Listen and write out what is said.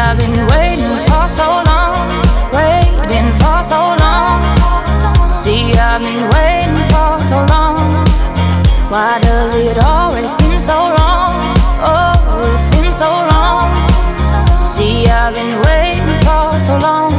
I've been waiting for so long, waiting for so long. See, I've been waiting for so long. Why does it always seem so wrong? Oh, it seems so long. See, I've been waiting for so long.